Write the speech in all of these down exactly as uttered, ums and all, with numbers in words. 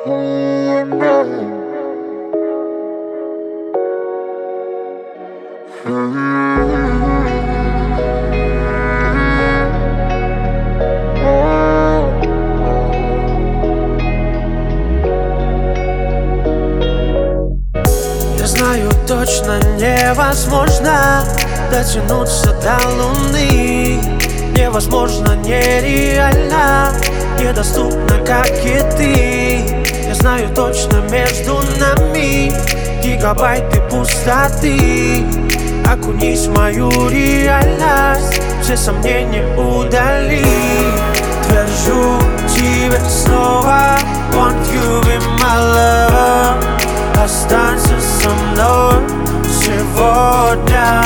Я знаю, точно невозможно дотянуться до луны. Невозможно, нереально, недоступно, как и ты. Я знаю, точно между нами гигабайты пустоты. Окунись в мою реальность, все сомнения удали. Твержу тебе снова, want you be my lover. Останься со мной сегодня.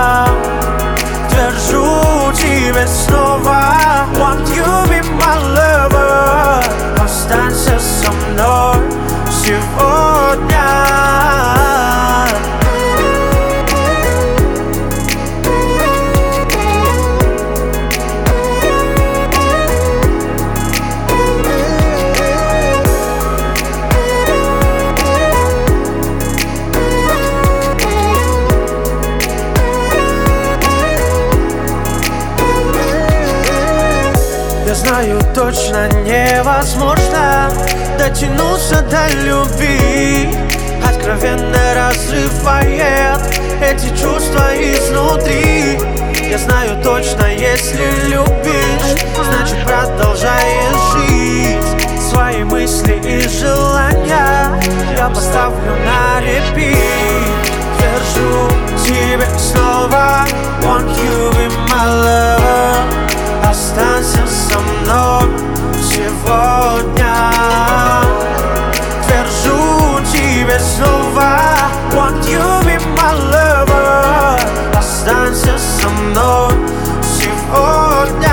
Твержу тебе снова, want you be my lover. Останься со мной сегодня. Я знаю, точно невозможно дотянуться до любви. Откровенно разрывает эти чувства изнутри. Я знаю точно, если любишь, значит продолжаешь жить. Свои мысли и желания я поставлю на репит. Твержу тебе снова, want you be my lover. Останься со мной сегодня. Твержу тебе снова, want you be my lover. Останься со мной сегодня.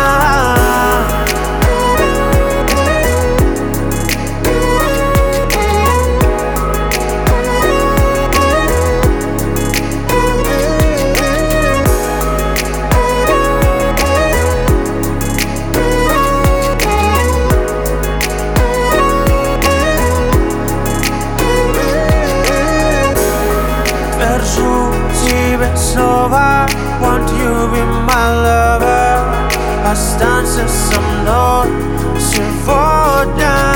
Твержу тебе снова, want you be my lover. Останься со мной сегодня.